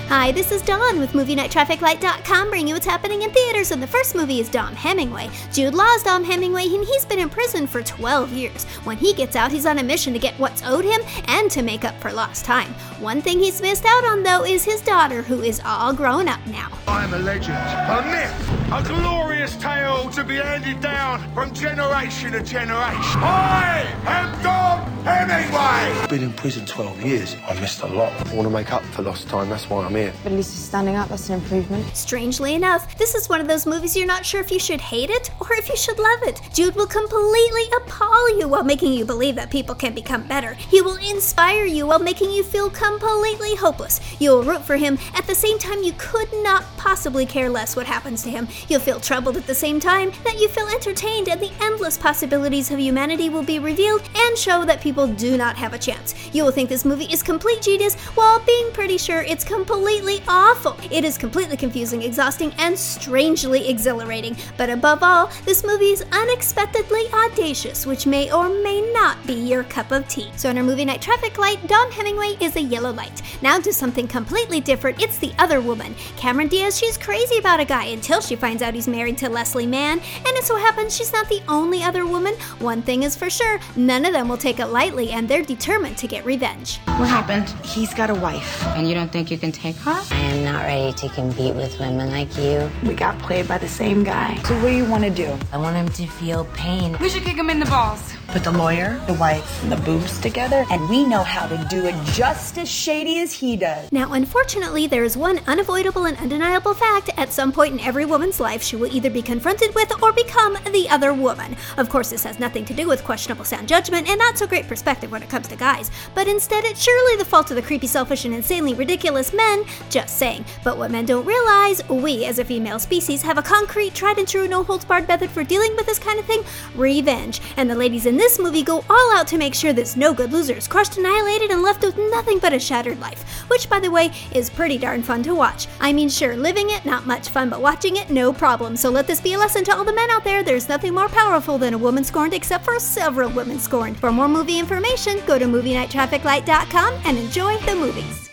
Hi, this is Dawn with MovieNightTrafficLight.com bringing you what's happening in theaters, and the first movie is Dom Hemingway. Jude Law's Dom Hemingway, and he's been in prison for 12 years. When he gets out, he's on a mission to get what's owed him and to make up for lost time. One thing he's missed out on, though, is his daughter, who is all grown up now. I'm a legend, a myth, a glorious tale to be handed down from generation to generation. I am Dom Hemingway! I've been in prison 12 years. I missed a lot. I want to make up for lost time, that's why I'm here. But at least he's standing up, that's an improvement. Strangely enough, this is one of those movies you're not sure if you should hate it or if you should love it. Jude will completely appall you while making you believe that people can become better. He will inspire you while making you feel completely hopeless. You'll root for him at the same time you could not possibly care less what happens to him. You'll feel troubled at the same time that you feel entertained, and the endless possibilities of humanity will be revealed and show that people do not have a chance. You will think this movie is complete genius while being pretty sure it's completely awful. It is completely confusing, exhausting, and strangely exhilarating. But above all, this movie is unexpectedly audacious, which may or may not be your cup of tea. So in our movie night traffic light, Dom Hemingway is a yellow light. Now to something completely different, it's the other woman. Cameron Diaz, she's crazy about a guy until she finds out he's married to Leslie Mann, and it so happens she's not the only other woman. One thing is for sure, none of them will take it lightly, and they're determined to get revenge. What happened? He's got a wife. And you don't think you can take her? I am not ready to compete with women like you. We got played by the same guy. So what do you want to do? I want him to feel pain. We should kick him in the balls. Put the lawyer, the wife, and the boobs together, and we know how to do it just as shady as he does. Now, unfortunately, there is one unavoidable and undeniable fact. At some point in every woman's life, she will either be confronted with or become the other woman. Of course, this has nothing to do with questionable sound judgment and not so great perspective when it comes to guys, but instead it's surely the fault of the creepy, selfish, and insanely ridiculous men. Just saying. But what men don't realize, we as a female species have a concrete, tried and true, no-holds-barred method for dealing with this kind of thing: revenge. And the ladies in this movie go all out to make sure this no-good loser is crushed, annihilated, and left with nothing but a shattered life, which, by the way, is pretty darn fun to watch. I mean, sure, living it, not much fun, but watching it, no problem. So let this be a lesson to all the men out there. There's nothing more powerful than a woman scorned, except for several women scorned. For more movie information, go to MovieNightTrafficLight.com and enjoy the movies.